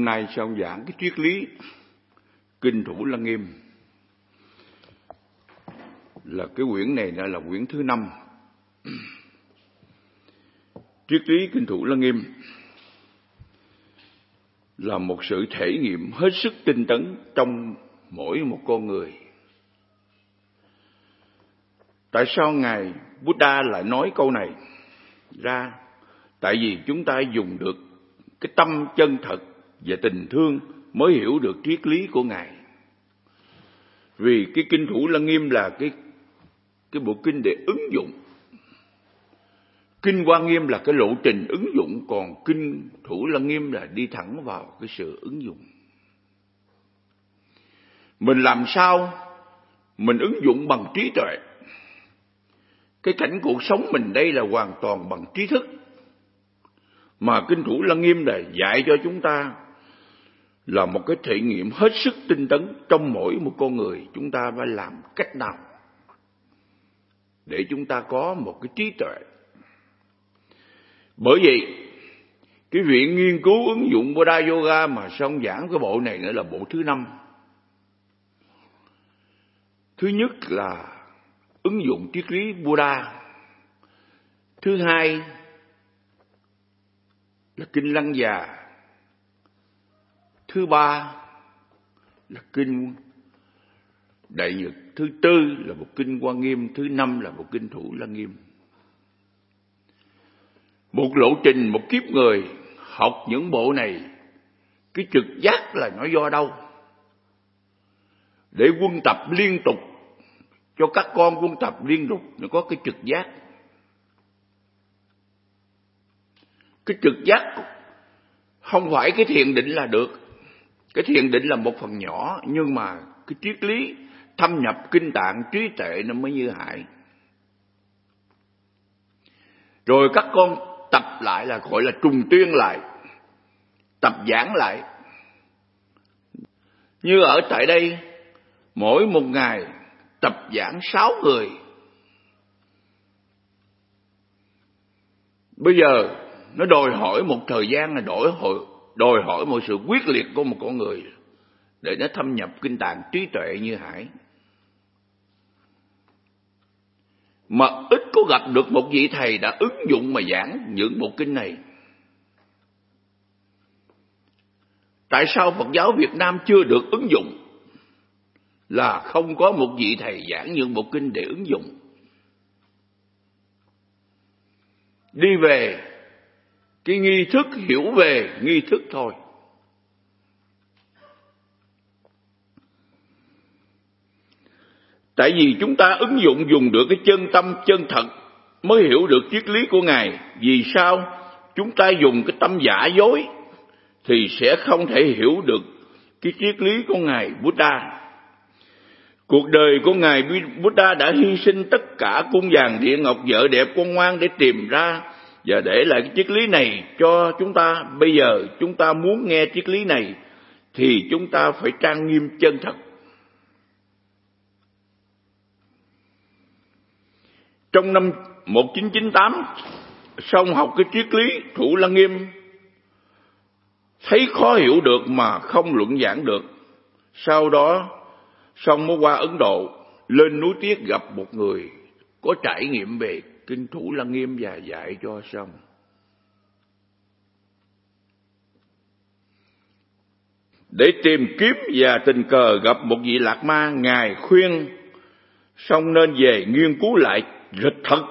nay sau giảng cái triết lý Kinh Thủ Lăng Nghiêm, là cái quyển này đã là quyển thứ 5. Triết lý Kinh Thủ Lăng Nghiêm là một sự thể nghiệm hết sức tinh tấn trong mỗi một con người. Tại sao Ngài Buddha lại nói câu này ra? Tại vì chúng ta dùng được cái tâm chân thật và tình thương mới hiểu được triết lý của Ngài. Vì cái Kinh Thủ Lăng Nghiêm là cái bộ kinh để ứng dụng. Kinh Hoa Nghiêm là cái lộ trình ứng dụng, còn Kinh Thủ Lăng Nghiêm là đi thẳng vào cái sự ứng dụng. Mình làm sao mình ứng dụng bằng trí tuệ. Cái cảnh cuộc sống mình đây là hoàn toàn bằng trí thức. Mà Kinh Thủ Lăng Nghiêm là dạy cho chúng ta là một cái thể nghiệm hết sức tinh tấn trong mỗi một con người. Chúng ta phải làm cách nào để chúng ta có một cái trí tuệ. Bởi vậy, cái viện nghiên cứu ứng dụng Buddha Yoga mà xong giảng cái bộ này nữa là bộ thứ 5. Thứ nhất là ứng dụng triết lý Buddha. Thứ hai là Kinh Lăng Già. Thứ ba là Kinh Đại Nhật. Thứ tư là một Kinh Hoa Nghiêm. Thứ 5 là một Kinh Thủ Lăng Nghiêm. Một lộ trình, một kiếp người học những bộ này, cái trực giác là nó do đâu? Để quân tập liên tục, cho các con quân tập liên tục, nó có cái trực giác. Cái trực giác không phải cái thiền định là được. Cái thiền định là một phần nhỏ, nhưng mà cái triết lý thâm nhập kinh tạng trí tuệ nó mới như hải. Rồi các con tập lại là gọi là trùng tuyên lại, tập giảng lại. Như ở tại đây, mỗi một ngày tập giảng 6 người. Bây giờ nó đòi hỏi một thời gian, là đòi hỏi một sự quyết liệt của một con người để nó thâm nhập kinh tạng trí tuệ như hải. Mà ít có gặp được một vị thầy đã ứng dụng mà giảng những bộ kinh này. Tại sao Phật giáo Việt Nam chưa được ứng dụng? Là không có một vị thầy giảng những bộ kinh để ứng dụng. Đi về cái nghi thức, hiểu về nghi thức thôi. Tại vì chúng ta ứng dụng dùng được cái chân tâm chân thật mới hiểu được triết lý của Ngài. Vì sao? Chúng ta dùng cái tâm giả dối thì sẽ không thể hiểu được cái triết lý của Ngài Buddha. Cuộc đời của Ngài Buddha đã hy sinh tất cả cung vàng điện ngọc vợ đẹp con ngoan để tìm ra và để lại cái triết lý này cho chúng ta. Bây giờ chúng ta muốn nghe triết lý này thì chúng ta phải trang nghiêm chân thật. Trong năm 1998, xong học cái triết lý Thủ Lăng Nghiêm, thấy khó hiểu được mà không luận giảng được. Sau đó, xong mới qua Ấn Độ, lên núi Tiết gặp một người có trải nghiệm về Kinh Thủ Lăng Nghiêm và dạy cho xong. Để tìm kiếm và tình cờ gặp một vị Lạc Ma, Ngài khuyên xong nên về nghiên cứu lại thật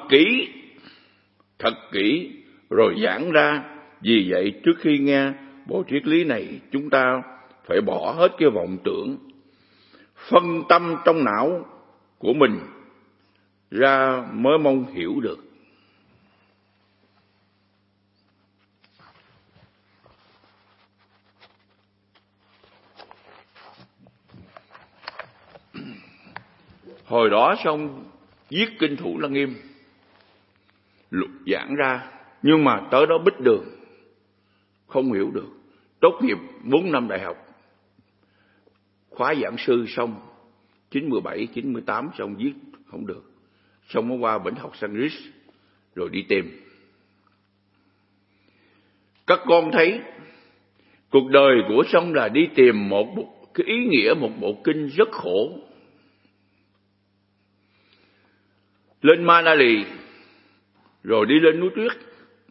kỹ rồi giảng ra. Vì vậy trước khi nghe bộ triết lý này, chúng ta phải bỏ hết cái vọng tưởng, phân tâm trong não của mình ra mới mong hiểu được. Hồi đó xong viết Kinh Thủ Lăng Nghiêm, giảng ra, nhưng mà tới đó bích đường, không hiểu được. Tốt nghiệp 4 năm đại học, khóa giảng sư xong 97, 98 xong viết không được. Xong mới qua Bỉnh học Sanskrit rồi đi tìm. Các con thấy Cuộc đời của Song là đi tìm một cái ý nghĩa, một bộ kinh rất khổ. Lên Manali rồi đi lên núi tuyết,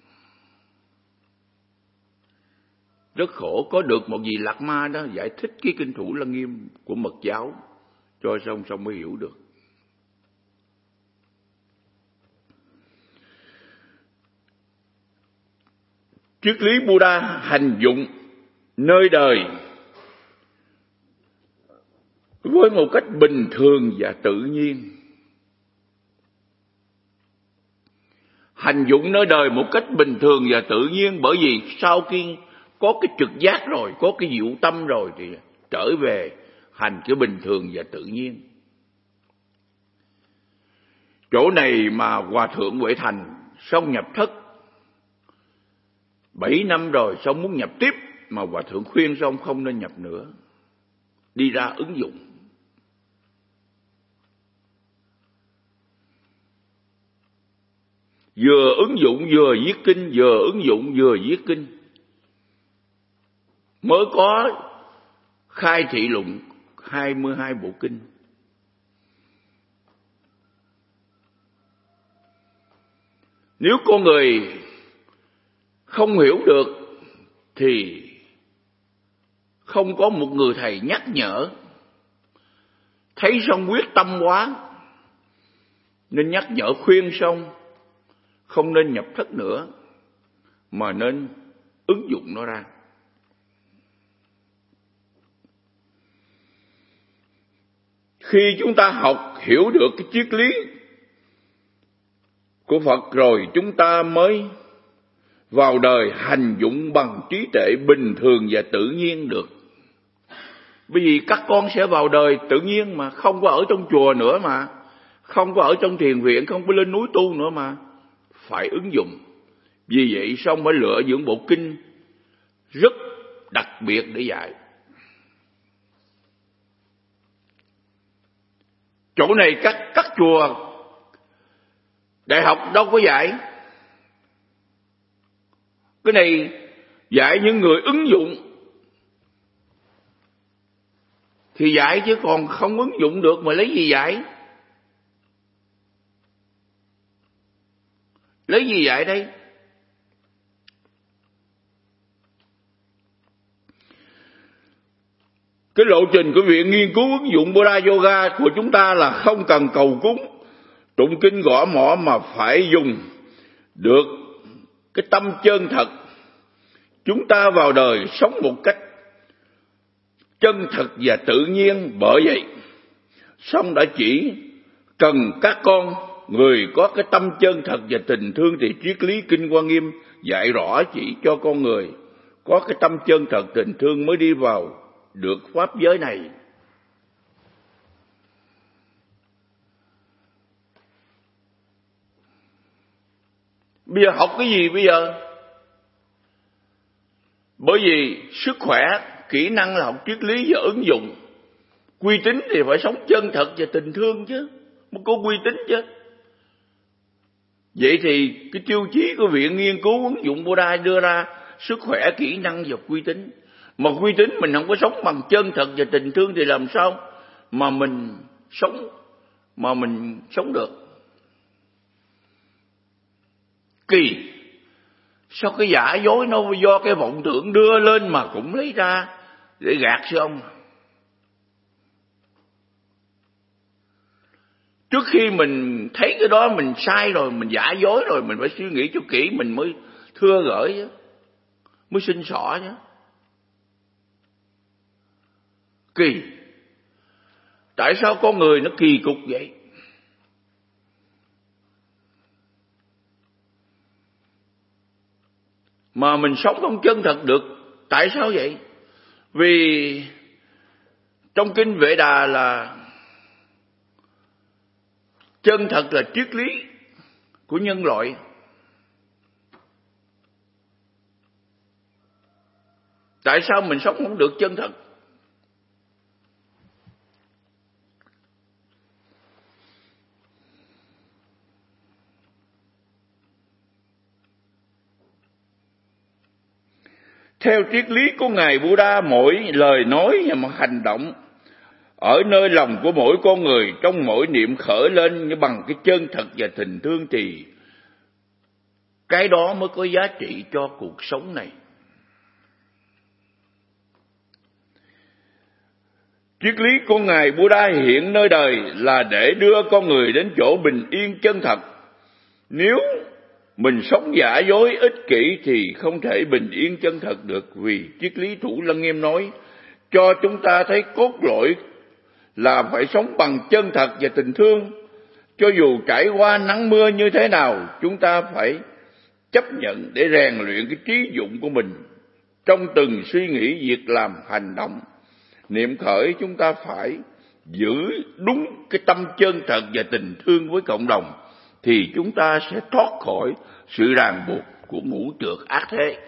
rất khổ. Có được một vị Lạc Ma đó giải thích cái kinh Thủ Lăng Nghiêm của Mật giáo cho Song mới hiểu được. Triết lý Buddha hành dụng nơi đời với một cách bình thường và tự nhiên. Hành dụng nơi đời một cách bình thường và tự nhiên, bởi vì sau khi có cái trực giác rồi, có cái diệu tâm rồi thì trở về hành cái bình thường và tự nhiên. Chỗ này mà Hòa Thượng Huệ Thành xong nhập thất 7 năm rồi, xong muốn nhập tiếp mà Hòa Thượng khuyên xong không nên nhập nữa, đi ra ứng dụng. Vừa ứng dụng vừa viết kinh, vừa ứng dụng vừa viết kinh, mới có khai thị luận 22 bộ kinh. Nếu con người không hiểu được thì không có một người thầy nhắc nhở. Thấy xong quyết tâm quá nên nhắc nhở khuyên xong không nên nhập thất nữa, mà nên ứng dụng nó ra. Khi chúng ta học hiểu được cái triết lý của Phật rồi, chúng ta mới vào đời hành dụng bằng trí tuệ bình thường và tự nhiên được. Bởi vì các con sẽ vào đời tự nhiên mà, không có ở trong chùa nữa mà, không có ở trong thiền viện, không có lên núi tu nữa mà, phải ứng dụng. Vì vậy xong mới lựa những bộ kinh rất đặc biệt để dạy. Chỗ này các chùa đại học đâu có dạy. Cái này dạy những người ứng dụng thì dạy, chứ còn không ứng dụng được mà lấy gì dạy? Lấy gì dạy đây? Cái lộ trình của Viện Nghiên cứu ứng dụng Buddha Yoga của chúng ta là không cần cầu cúng, tụng kinh gõ mõ, mà phải dùng được cái tâm chân thật. Chúng ta vào đời sống một cách chân thật và tự nhiên. Bởi vậy Song đã chỉ cần các con người có cái tâm chân thật và tình thương, thì triết lý Kinh Hoa Nghiêm dạy rõ chỉ cho con người có cái tâm chân thật tình thương mới đi vào được pháp giới này. Bây giờ học cái gì bây giờ? Bởi vì sức khỏe, kỹ năng là học triết lý và ứng dụng. Uy tín thì phải sống chân thật và tình thương chứ, mới có uy tín chứ. Vậy thì cái tiêu chí của Viện Nghiên cứu ứng dụng Buddha đưa ra sức khỏe, kỹ năng và uy tín. Mà uy tín mình không có sống bằng chân thật và tình thương thì làm sao mà mình sống được? Kỳ, sao cái giả dối nó do cái vọng tưởng đưa lên mà cũng lấy ra để gạt sư ông? Trước khi mình thấy cái đó mình sai rồi, mình giả dối rồi, mình phải suy nghĩ cho kỹ mình mới thưa gửi chứ, mới xin xỏ chứ. Kỳ, tại sao con người nó kỳ cục vậy? Mà mình sống không chân thật được, tại sao vậy? Vì trong kinh Vệ Đà là chân thật là triết lý của nhân loại. Tại sao mình sống không được chân thật? Theo triết lý của Ngài Buddha, mỗi lời nói và một hành động ở nơi lòng của mỗi con người, trong mỗi niệm khởi lên như bằng cái chân thật và tình thương, thì cái đó mới có giá trị cho cuộc sống này. Triết lý của Ngài Buddha hiện nơi đời là để đưa con người đến chỗ bình yên chân thật. Nếu mình sống giả dối ích kỷ thì không thể bình yên chân thật được, vì triết lý Thủ Lăng Nghiêm nói cho chúng ta thấy cốt lõi là phải sống bằng chân thật và tình thương. Cho dù trải qua nắng mưa như thế nào, chúng ta phải chấp nhận để rèn luyện cái trí dụng của mình. Trong từng suy nghĩ, việc làm, hành động, niệm khởi, chúng ta phải giữ đúng cái tâm chân thật và tình thương với cộng đồng, thì chúng ta sẽ thoát khỏi sự ràng buộc của ngũ trược ác thế.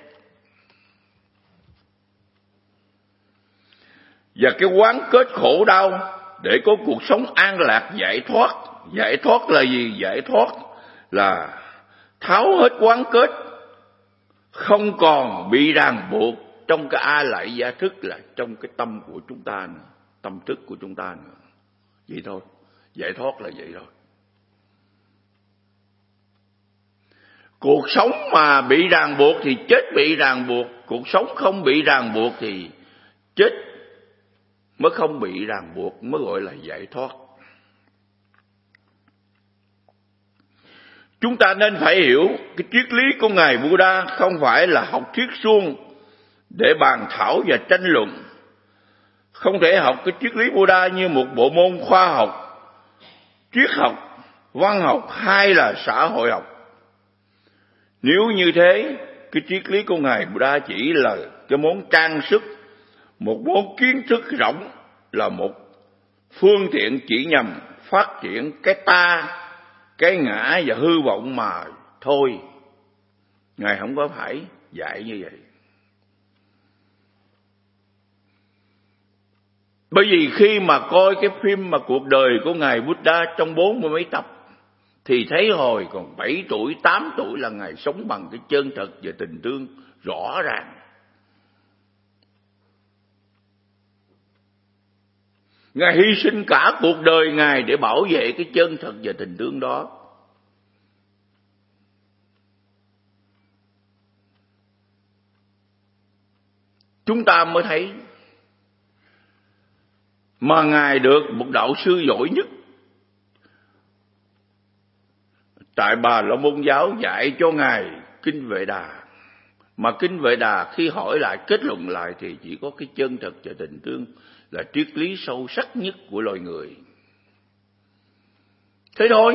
Và cái quán kết khổ đau để có cuộc sống an lạc giải thoát. Giải thoát là gì? Giải thoát là tháo hết quán kết, không còn bị ràng buộc trong cái a lại gia thức, là trong cái tâm của chúng ta nữa, tâm thức của chúng ta nữa. Vậy thôi, giải thoát là vậy thôi. Cuộc sống mà bị ràng buộc thì chết bị ràng buộc, cuộc sống không bị ràng buộc thì chết mới không bị ràng buộc, mới gọi là giải thoát. Chúng ta nên phải hiểu cái triết lý của Ngài Buddha không phải là học thuyết suông để bàn thảo và tranh luận. Không thể học cái triết lý Buddha như một bộ môn khoa học, triết học, văn học hay là xã hội học. Nếu như thế, cái triết lý của Ngài Buddha chỉ là cái món trang sức, một món kiến thức rỗng, là một phương tiện chỉ nhằm phát triển cái ta, cái ngã và hư vọng mà thôi. Ngài không có phải dạy như vậy. Bởi vì khi mà coi cái phim mà cuộc đời của Ngài Buddha trong 40 mấy tập, thì thấy hồi còn 7 tuổi, 8 tuổi là Ngài sống bằng cái chân thật và tình thương rõ ràng. Ngài hy sinh cả cuộc đời Ngài để bảo vệ cái chân thật và tình thương đó. Chúng ta mới thấy mà Ngài được một đạo sư giỏi nhất tại Bà La Môn giáo dạy cho Ngài Kinh Vệ Đà. Mà Kinh Vệ Đà khi hỏi lại, kết luận lại thì chỉ có cái chân thật và tình thương là triết lý sâu sắc nhất của loài người. Thế thôi.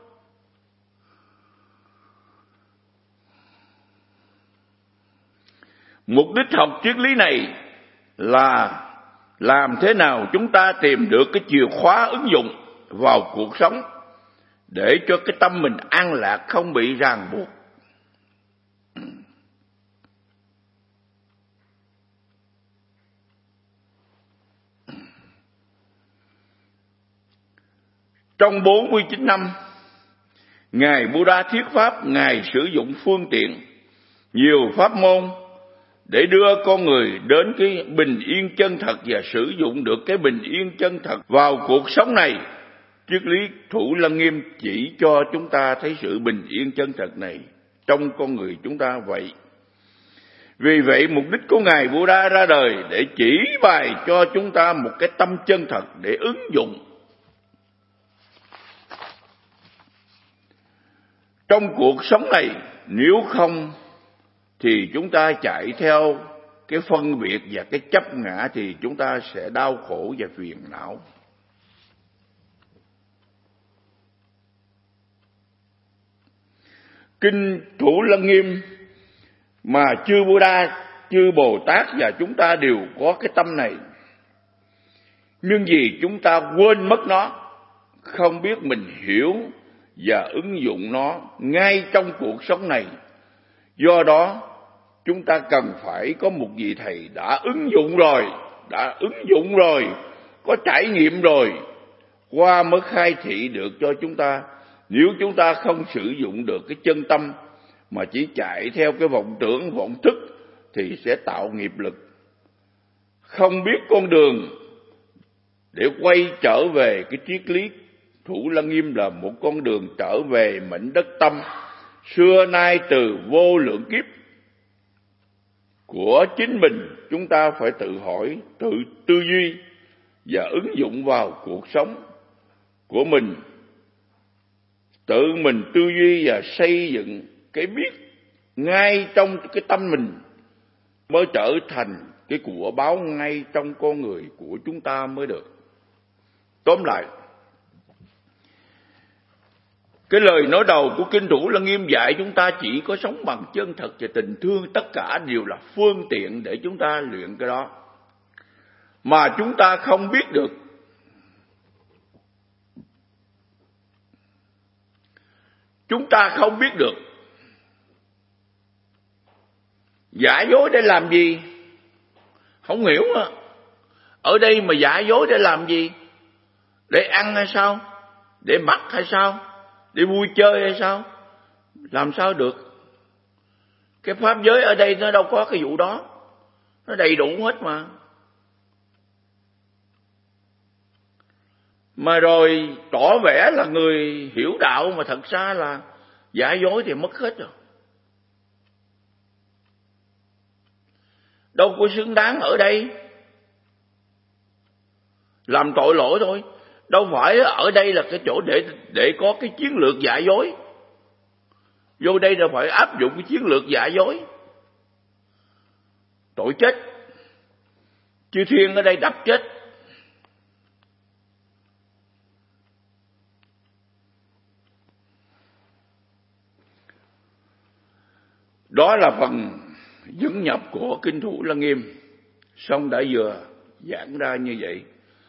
Mục đích học triết lý này là làm thế nào chúng ta tìm được cái chìa khóa ứng dụng vào cuộc sống để cho cái tâm mình an lạc, không bị ràng buộc. Trong 49 năm, Ngài Buddha thuyết pháp, Ngài sử dụng phương tiện, nhiều pháp môn để đưa con người đến cái bình yên chân thật và sử dụng được cái bình yên chân thật vào cuộc sống này. Triết lý Thủ Lăng Nghiêm chỉ cho chúng ta thấy sự bình yên chân thật này trong con người chúng ta vậy. Vì vậy, mục đích của Ngài Buddha ra đời để chỉ bày cho chúng ta một cái tâm chân thật để ứng dụng. Trong cuộc sống này, nếu không thì chúng ta chạy theo cái phân biệt và cái chấp ngã thì chúng ta sẽ đau khổ và phiền não. Kinh Thủ Lăng Nghiêm mà chư Buddha, chư Bồ Tát và chúng ta đều có cái tâm này. Nhưng vì chúng ta quên mất nó, không biết mình hiểu và ứng dụng nó ngay trong cuộc sống này. Do đó, chúng ta cần phải có một vị thầy đã ứng dụng rồi, có trải nghiệm rồi, qua mới khai thị được cho chúng ta. Nếu chúng ta không sử dụng được cái chân tâm mà chỉ chạy theo cái vọng tưởng, vọng thức thì sẽ tạo nghiệp lực. Không biết con đường để quay trở về cái triết lý Thủ Lăng Nghiêm là một con đường trở về mảnh đất tâm xưa nay từ vô lượng kiếp của chính mình. Chúng ta phải tự hỏi, tự tư duy và ứng dụng vào cuộc sống của mình. Tự mình tư duy và xây dựng cái biết ngay trong cái tâm mình mới trở thành cái của báo ngay trong con người của chúng ta mới được. Tóm lại, cái lời nói đầu của Kinh Thủ Lăng Nghiêm dạy chúng ta chỉ có sống bằng chân thật và tình thương, tất cả đều là phương tiện để chúng ta luyện cái đó. Mà chúng ta không biết được. Chúng ta không biết được. Giả dối để làm gì? Không hiểu á. Ở đây mà giả dối để làm gì? Để ăn hay sao? Để mặc hay sao? Để vui chơi hay sao? Làm sao được? Cái pháp giới ở đây nó đâu có cái vụ đó. Nó đầy đủ hết mà. Mà rồi tỏ vẻ là người hiểu đạo mà thật ra là giả dối thì mất hết rồi. Đâu có xứng đáng ở đây. Làm tội lỗi thôi. Đâu phải ở đây là cái chỗ để có cái chiến lược giả dối. Vô đây là phải áp dụng cái chiến lược giả dối. Tội chết. Chư thiên ở đây đập chết. Đó là phần dẫn nhập của Kinh Thủ Lăng Nghiêm. Xong đã vừa giảng ra như vậy.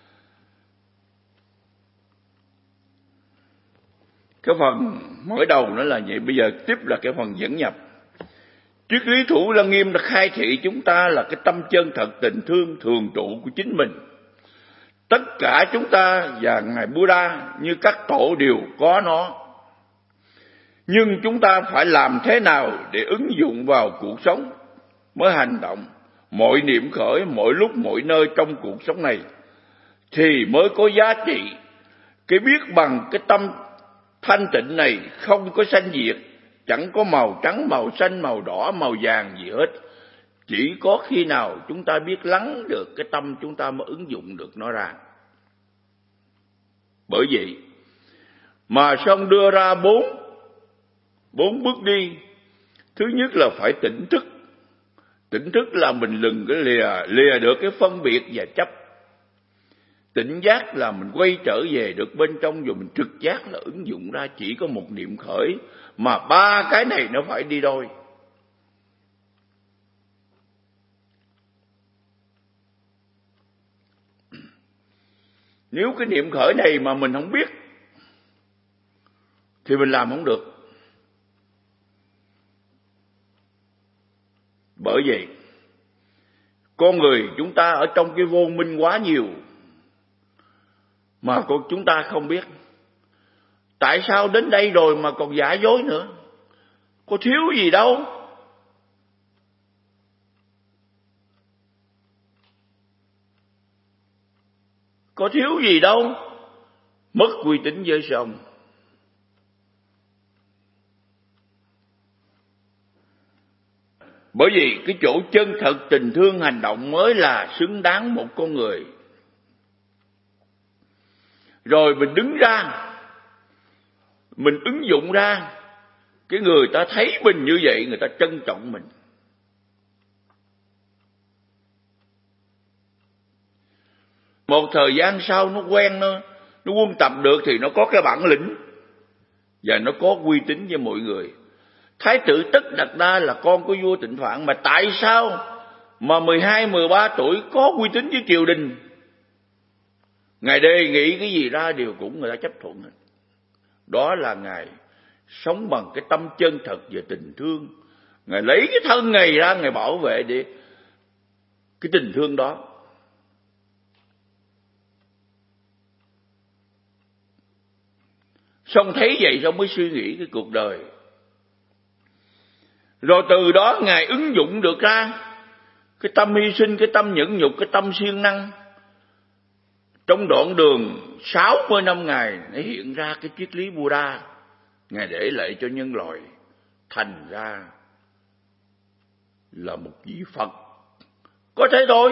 Cái phần mở đầu nó là vậy. Bây giờ tiếp là cái phần dẫn nhập. Triết lý Thủ Lăng Nghiêm đã khai thị chúng ta là cái tâm chân thật tình thương thường trụ của chính mình. Tất cả chúng ta và Ngài Buddha như các tổ đều có nó. Nhưng chúng ta phải làm thế nào để ứng dụng vào cuộc sống mới hành động. Mọi niệm khởi, mọi lúc, mọi nơi trong cuộc sống này thì mới có giá trị. Cái biết bằng cái tâm thanh tịnh này không có sanh diệt, chẳng có màu trắng, màu xanh, màu đỏ, màu vàng gì hết. Chỉ có khi nào chúng ta biết lắng được cái tâm chúng ta mới ứng dụng được nó ra. Bởi vậy mà xong đưa ra bốn bước đi. Thứ nhất là phải tỉnh thức. Tỉnh thức là mình đừng cái lìa được cái phân biệt và chấp. Tỉnh giác là mình quay trở về được bên trong, rồi mình trực giác là ứng dụng ra. Chỉ có một niệm khởi mà ba cái này nó phải đi đôi. Nếu cái niệm khởi này mà mình không biết thì mình làm không được. Bởi vậy con người chúng ta ở trong cái vô minh quá nhiều mà chúng ta không biết. Tại sao đến đây rồi mà còn giả dối nữa? Có thiếu gì đâu. Có thiếu gì đâu. Mất uy tín với chồng. Bởi vì cái chỗ chân thật tình thương hành động mới là xứng đáng một con người. Rồi mình đứng ra, mình ứng dụng ra, cái người ta thấy mình như vậy, người ta trân trọng mình. Một thời gian sau nó quen, nó quân tập được thì nó có cái bản lĩnh và nó có uy tín với mọi người. Thái tử Tất Đạt Đa là con của vua Tịnh Phạn, mà tại sao mà 12, 13 tuổi có uy tín với triều đình? Ngài đề nghị cái gì ra đều cũng người ta chấp thuận hết. Đó là Ngài sống bằng cái tâm chân thật và tình thương. Ngài lấy cái thân Ngài ra, Ngài bảo vệ để cái tình thương đó. Xong thấy vậy xong mới suy nghĩ cái cuộc đời. Rồi từ đó Ngài ứng dụng được ra. cái tâm hy sinh, cái tâm nhẫn nhục, cái tâm siêng năng. Trong đoạn đường 60 năm Ngài để hiện ra cái triết lý Buddha, Ngài để lại cho nhân loại, thành ra là một vị Phật. Có thế thôi.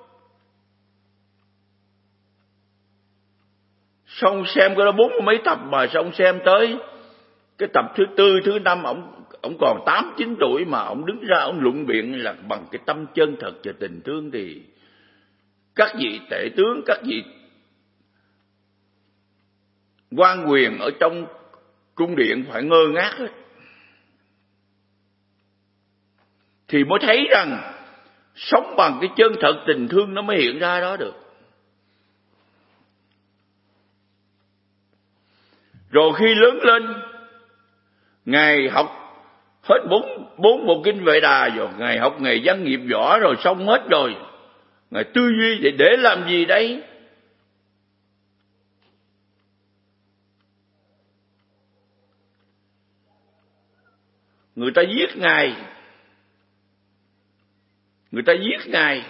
Xong xem cái đó 40 mấy tập mà xong xem tới cái tập thứ 4, thứ 5, ông còn 8, 9 tuổi mà ông đứng ra ông luận biện là bằng cái tâm chân thật và tình thương, thì các vị tể tướng, các vị quan quyền ở trong cung điện phải ngơ ngác hết. Thì mới thấy rằng sống bằng cái chân thật tình thương nó mới hiện ra đó được. Rồi khi lớn lên, Ngài học hết bốn bộ kinh Vệ Đà rồi, Ngài học nghề văn nghiệp võ rồi, xong hết rồi. Ngài tư duy để làm gì đấy? Người ta giết Ngài.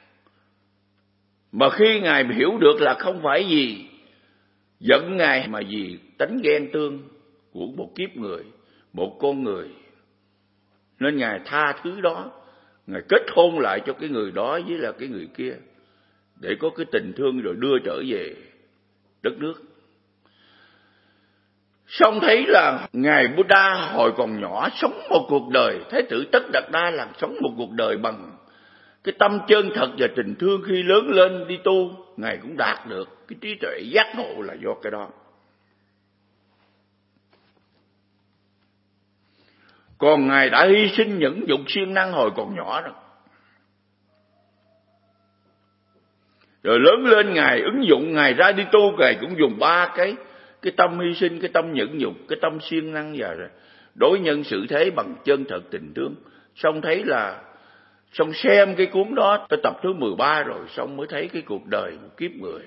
Mà khi Ngài hiểu được là không phải gì giận Ngài mà vì tánh ghen tương của một kiếp người, một con người, nên Ngài tha thứ đó. Ngài kết hôn lại cho cái người đó với là cái người kia, để có cái tình thương rồi đưa trở về đất nước. Xong thấy là Ngài Buddha hồi còn nhỏ sống một cuộc đời, Thái tử Tất Đạt Đa là sống một cuộc đời bằng cái tâm chân thật và tình thương. Khi lớn lên đi tu, Ngài cũng đạt được cái trí tuệ giác ngộ là do cái đó. Còn Ngài đã hy sinh nhẫn nhục siêng năng hồi còn nhỏ rồi. Rồi lớn lên Ngài ứng dụng, Ngài ra đi tu, Ngài cũng dùng 3 cái tâm hy sinh, cái tâm nhẫn nhục, cái tâm siêng năng và đối nhân xử thế bằng chân thật tình thương. Xong thấy là, xong xem cái cuốn đó tới tập thứ 13 rồi, xong mới thấy cái cuộc đời một kiếp người.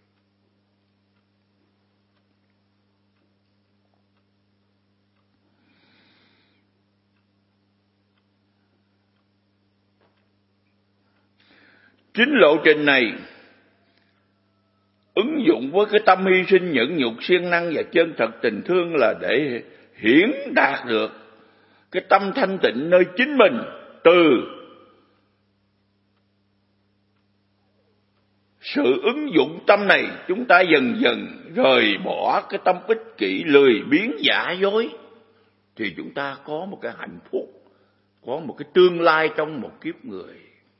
Chính lộ trình này ứng dụng với cái tâm hy sinh nhẫn nhục siêng năng và chân thật tình thương là để hiển đạt được cái tâm thanh tịnh nơi chính mình. Từ sự ứng dụng tâm này, chúng ta dần dần rời bỏ cái tâm ích kỷ, lười biếng, giả dối, thì chúng ta có một cái hạnh phúc, có một cái tương lai trong một kiếp người.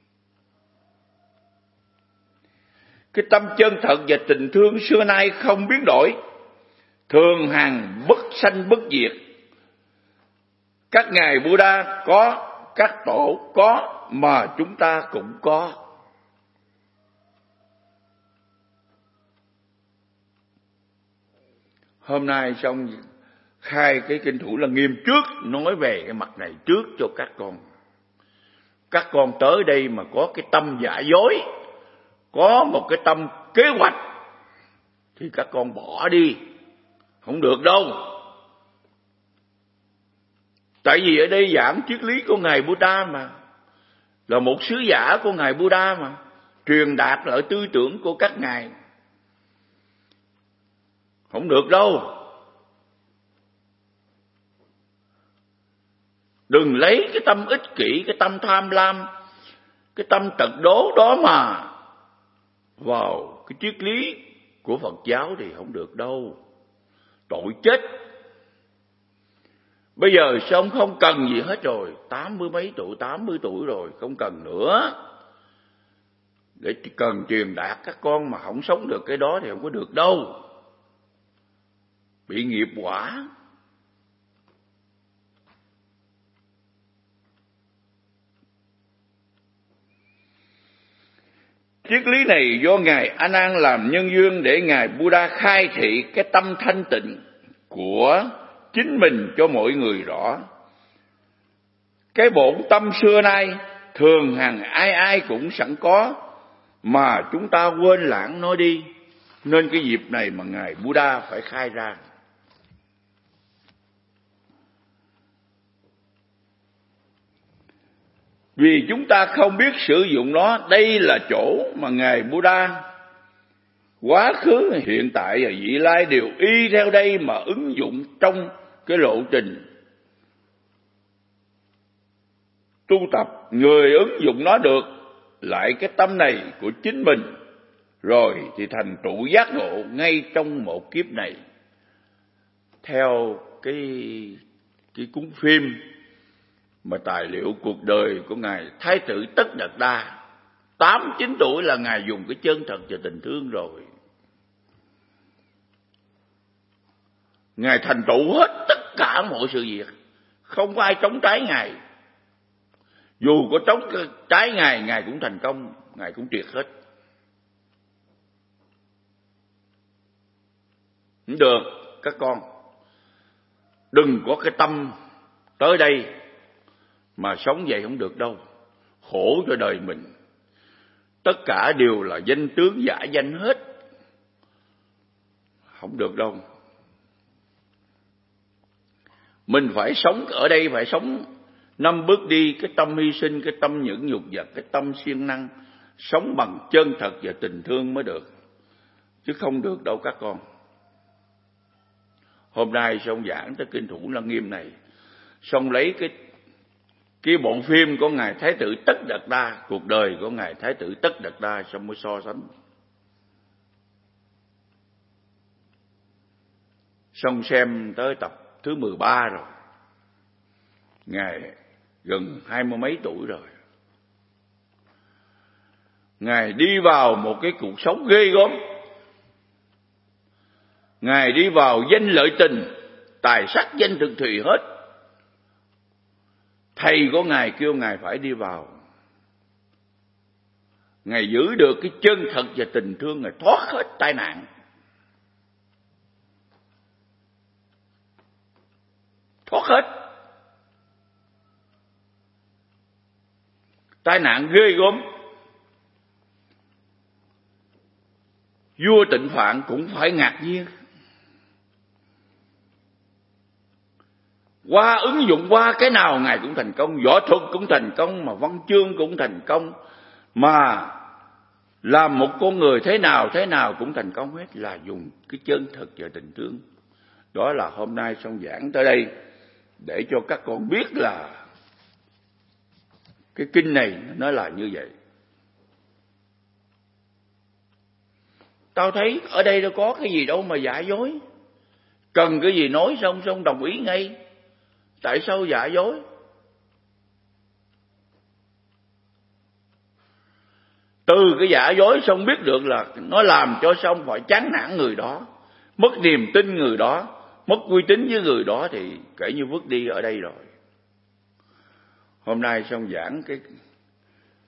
Cái tâm chân thật và tình thương xưa nay không biến đổi, thường hằng bất sanh bất diệt. Các ngài Buddha có, các tổ có, mà chúng ta cũng có. Hôm nay xong khai cái kinh Thủ Lăng Nghiêm trước, nói về cái mặt này trước cho các con. Các con tới đây mà có cái tâm giả dối, có một cái tâm kế hoạch, thì các con bỏ đi, không được đâu. Tại vì ở đây giảng triết lý của Ngài Buddha mà, là một sứ giả của Ngài Buddha mà, truyền đạt lại tư tưởng của các ngài. Không được đâu. Đừng lấy cái tâm ích kỷ, cái tâm tham lam, cái tâm tật đố đó mà vào cái triết lý của Phật giáo thì không được đâu. Tội chết. Bây giờ xong không cần gì hết rồi, 80 mấy tuổi, 80 tuổi rồi, không cần nữa. Để cần truyền đạt các con mà không sống được cái đó thì không có được đâu. Bị nghiệp quả. Triết lý này do Ngài A Nan làm nhân duyên để Ngài Buddha khai thị cái tâm thanh tịnh của chính mình cho mọi người rõ. Cái bổn tâm xưa nay thường hằng ai ai cũng sẵn có, mà chúng ta quên lãng nó đi. Nên cái dịp này mà Ngài Buddha phải khai ra. Vì chúng ta không biết sử dụng nó. Đây là chỗ mà Ngài Buddha quá khứ, hiện tại và vị lai đều y theo đây mà ứng dụng trong cái lộ trình tu tập. Người ứng dụng nó được lại cái tâm này của chính mình, rồi thì thành tựu giác ngộ ngay trong một kiếp này. Theo cái cuốn phim mà tài liệu cuộc đời của Ngài Thái tử Tất Đạt Đa, 8-9 tuổi là Ngài dùng cái chân thật và tình thương rồi. Ngài thành tựu hết tất cả mọi sự việc, không có ai chống trái Ngài. Dù có chống trái Ngài, Ngài cũng thành công, Ngài cũng triệt hết. Không được, các con đừng có cái tâm tới đây mà sống vậy không được đâu. Khổ cho đời mình. Tất cả đều là danh tướng giả danh hết, không được đâu. Mình phải sống ở đây, phải sống 5 bước đi, cái tâm hy sinh, cái tâm nhẫn nhục và cái tâm siêng năng, sống bằng chân thật và tình thương mới được, chứ không được đâu các con. Hôm nay xong giảng tới Kinh Thủ Lăng Nghiêm này, xong lấy cái bộ phim của Ngài Thái tử Tất Đạt Đa, cuộc đời của Ngài Thái tử Tất Đạt Đa, xong mới so sánh. Xong xem tới tập thứ 13 rồi. Ngài gần 20 mấy tuổi rồi. Ngài đi vào một cái cuộc sống ghê gớm. Ngài đi vào danh lợi tình, tài sắc danh thực thùy hết. Thầy của Ngài kêu Ngài phải đi vào. Ngài giữ được cái chân thật và tình thương, Ngài thoát hết tai nạn. Thoát hết. Tai nạn ghê gớm. Vua Tịnh Phạn cũng phải ngạc nhiên. Qua ứng dụng qua cái nào Ngài cũng thành công. Võ thuật cũng thành công, mà văn chương cũng thành công, mà làm một con người thế nào cũng thành công hết, là dùng cái chân thật và tình thương. Đó là hôm nay xong giảng tới đây để cho các con biết là cái kinh này nó là như vậy. Tao thấy ở đây đâu có cái gì đâu mà giả dối. Cần cái gì nói xong đồng ý ngay. Tại sao giả dối? Từ cái giả dối xong biết được là nó làm cho xong phải chán nản người đó, mất niềm tin người đó, mất uy tín với người đó, thì kể như vứt đi ở đây rồi. Hôm nay xong giảng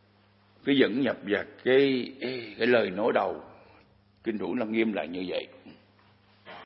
cái dẫn nhập và cái lời nói đầu Kinh Thủ Lăng Nghiêm là như vậy.